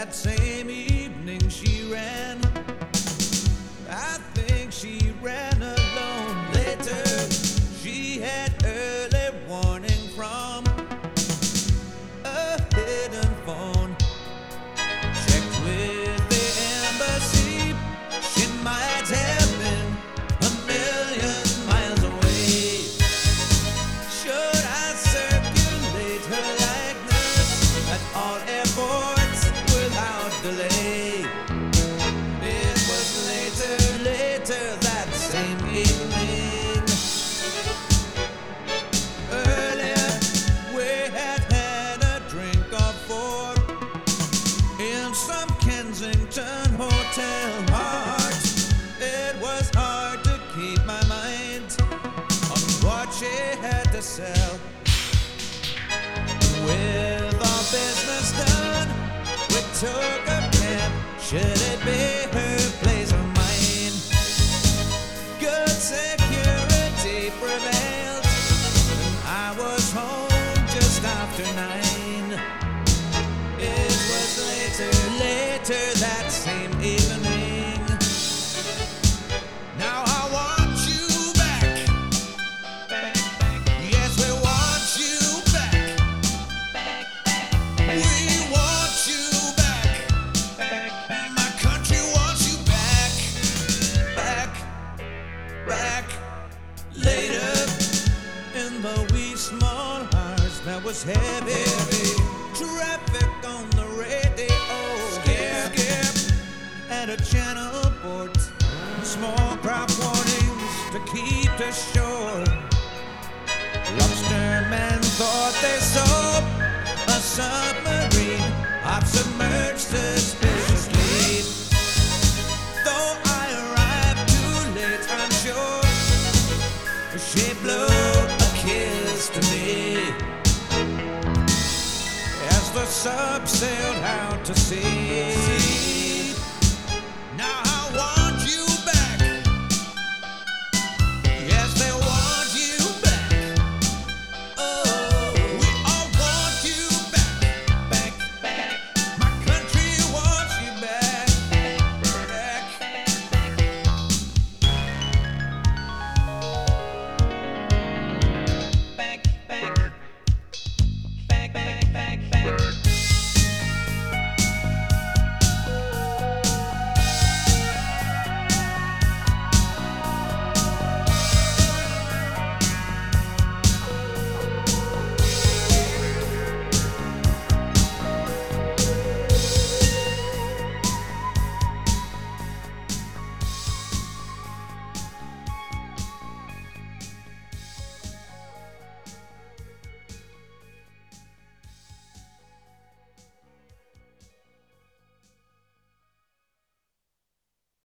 That same evening she ran. I think she ran alone. Later, she had early warning from a hidden phone. Checked with the embassy. She might have been a million miles away. Should I circulate her likeness at all airports without delay? It was later that same evening. Earlier, we had a drink or four in some Kensington hotel. It was hard to keep my mind on what she had to sell. With all business done, we took a cab. Should it be her place or mine? Good security prevailed, and I was home just after 9. It was later that same evening. Now I want you back. Yes, we want you back. We want you back. My country wants you back. Back. Later, in the wee small hours, there was heavy traffic on the radio. Scared at a channel port. Small crop warnings to keep to shore. Lobstermen thought they saw a submarine half submerged suspiciously. Though I arrived too late, I'm sure she blew a kiss to me as the sub sailed out to sea.